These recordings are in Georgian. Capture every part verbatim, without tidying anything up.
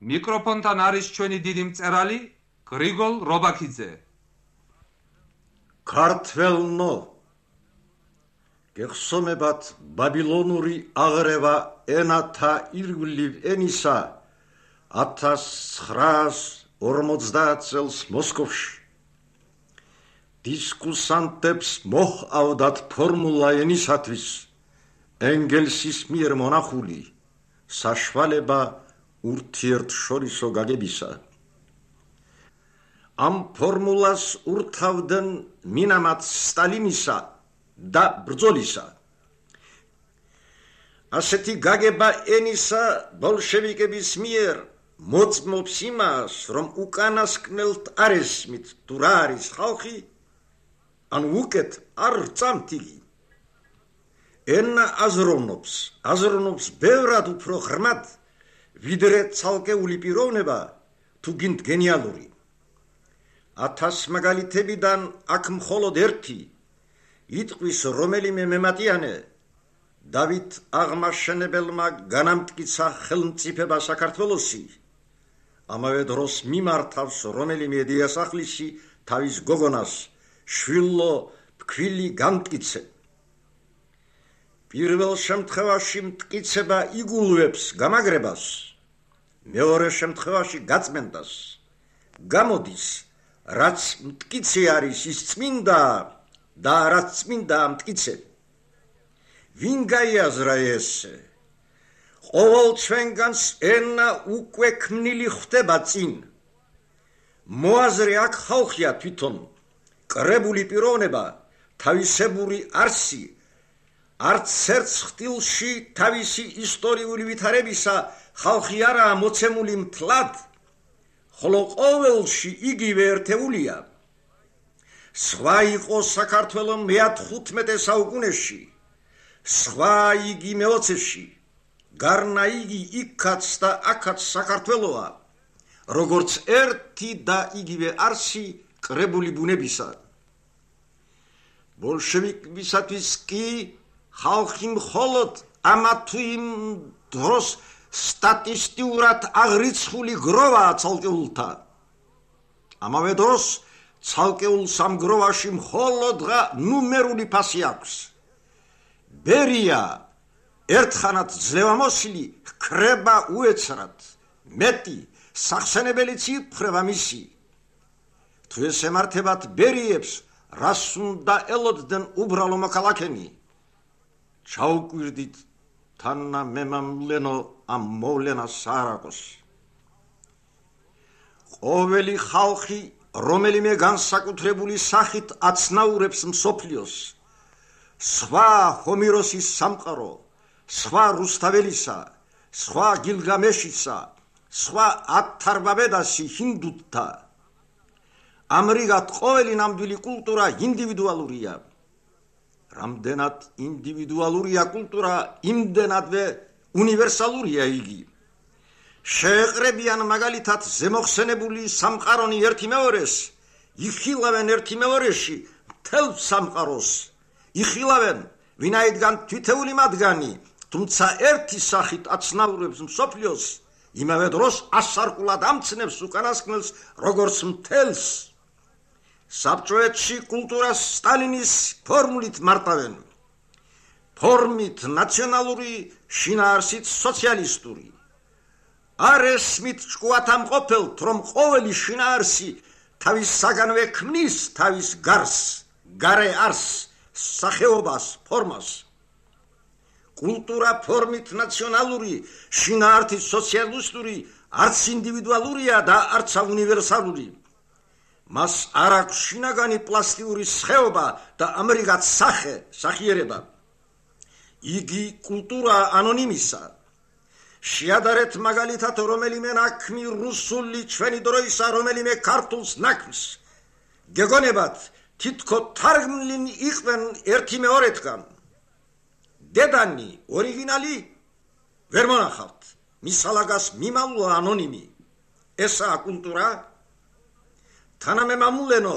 მიკროფონთან არის ჩვენი დიდი მწერალი გრიგოლ რობაქიძე. ქართველნო, გეხსომებათ ბაბილონური აღრევა ენათა ირგვლივ ენისა ათას ცხრაას ორმოცდაათ წელს მოსკოვში. დისკუსანტებს მოჰყავდათ ფორმულა ენისათვის ენგელსის მიერ მონახული საშუალება ურთიერთშორისო გაგებისა. ამ ფორმულას ურთავდნენ მინამატ სტალინისა და ბრძოლისა. ასეთი გაგება ენისა ბოლშევიკების მიერ მოწმობს იმას, რომ უკანასკნელთ არ ესმით თუ რა არის ხალხი, ან უკეთ არ წამთ იგი. ენა აზროვნობს, აზროვნობს ბევრად უფრო ღრმად, ვიდრე ცალკეული პიროვნება თუ გინდ გენიალური. ათას მაგალითებიდან აქ მხოლოდ ერთი იტყვის რომელიმე მემატიანე დავით აღმაშენებელმა განამტკიცა ხელმწიფება საქართველოსი, ამავე დროს მიმართავს რომელიმე დიასახლისი თავის გოგონას შვილო ფქვილი გამტკიცე. პირველ შემთხვევაში მტკიცება იგულვებს გამაგრებას, მეორე შემთხვევაში გაწმენდას. გამოდის, რაც მტკიცე არის ის წმინდა და რაც წმინდა მტკიცე. ვინ გაიაზრა ესე? ყოველ ჩვენგანს ენა უკვე ქმნილი ხდება წინ. მოაზრე აქ ხალხია თვითონ, კრებული პიროვნება, თავისებური არსი, არც ერთ ხტილში თავისი ისტორიული ვითარებისა ხალხი არაა მოცემული მთლად, ხოლო ყოველში იგივე ერთეულია. სხვა იყო საქართველო მეათხუთმეტე საუკუნეში, სხვა იგი მეოცეში, გარნა იგი იქაც და აქაც საქართველოა, როგორც ერთი და იგივე არსი კრებული ბუნებისა. ბოლშევიკებისათვის კი ხალხი მხოლოდ ამა თუ იმ დროს სტატისტიურად აღრიცხული გროვაა ცალკეულთა. ამავე დროს ცალკეულ სამგროვაში მხოლოდ ნუმერული ფასი აქვს. ბერია ერთხანად ძლევამოსილი ჰქრება უეცრად, მეტი სახსენებელიც იფრება მისი. თუ ეს ემართებათ ბერიებს, რას უნდა ელოდნენ უბრალო მოქალაქენი? ჩაუკვირდით თანა მემამლენო ამ მოვლენას საარაკოს. ყოველი ხალხი რომელიმე განსაკუთრებული სახით აცნაურებს მსოფლიოს, სხვა ჰომიროსის სამყარო, სხვა რუსთაველისა, სხვა გილგამეშისა, სხვა ათარბაბედასი ჰინდუთთა. ამრიგად ყოველი ნამდვილი კულტურა ინდივიდუალურია. რამდენად ინდივიდუალურია კულტურა, იმდენადვე უნივერსალურია იგი. შეეყრებიან მაგალითად ზემოხსენებული სამყარონი ერთი მეორეს, იხილავენ ერთი მეორეში მთელ სამყაროს. იხილავენ, ვინაიდან თითეული მათგანი, თუმცა ერთი სახით აცნაურებს მსოფლიოს, იმავე დროს ასარკულად ამცნებს უკანასკნელს როგორც მთელს. საბჭოეთში კულტურას სტალინის ფორმულით მარტავენ. ფორმით ნაციონალური, შინაარსით სოციალისტური. არ ესმით ჭკუათამყოფელთ, რომ ყოველი შინაარსი თავის საგანვე ქმნის თავის გარს, გარე არსს, სახეობას, ფორმას. კულტურა ფორმით ნაციონალური, შინაარსით სოციალისტური, არც ინდივიდუალურია და არც უნივერსალური. მას არ აქვს შინაგანი პლასტიური სხეობა და ამრიგად სახე, სახიერება. იგი კულტურა ანონიმისა. შეადარეთ მაგალითად რომელიმე ნაქმი რუსული ჩვენი დროისა რომელიმე ქართულს ნაქმს. გეგონებათ თითქო თარგმნილი იყვნენ ერთი მეორეთგან. დედანი, ორიგინალი ვერ მონახავთ, მისალაგას მიმალულა ანონიმი. ესაა კულტურა? თანამემამულენო,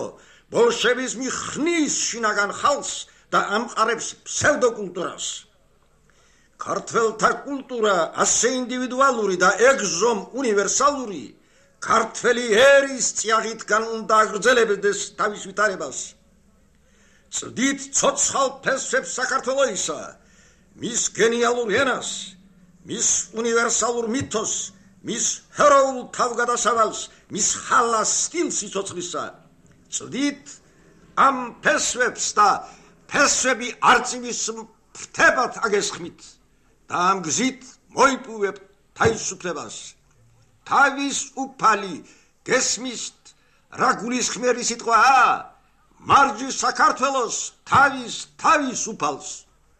ბოლშევიზმი ხნის შინაგან ხალხს და ამყარებს ფსევდოკულტურას. ქართველთა კულტურა ასე ინდივიდუალური და ეგზომ უნივერსალური, ქართველი ერის წიაღითგან უნდა აგრძელებდეს თავის ვითარებას. წვდით ცოცხალ ფესვებს საქართველოისა, მის გენიალურ ენას, მის უნივერსალურ მითოს, მის ჰეროულ თავგადასავალს, მის ხალას სტილს სიცოცხლისა. წვდით ამ ფესვებს და ფესვები არწივის ფრთებად აგესხმით და ამ გზით მოიპოვებთ თავისუფლებას. თავის უფალი გესმისთ რა გულისხმიერი სიტყვაა? მარჯი საქართველოს თავის თავისუფალს.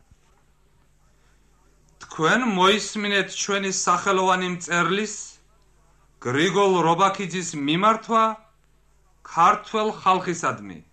თქვენ მოისმინეთ ჩვენი სახელოვანი მწერლის გრიგოლ რობაქიძის მიმართვა ქართველ ხალხისადმი.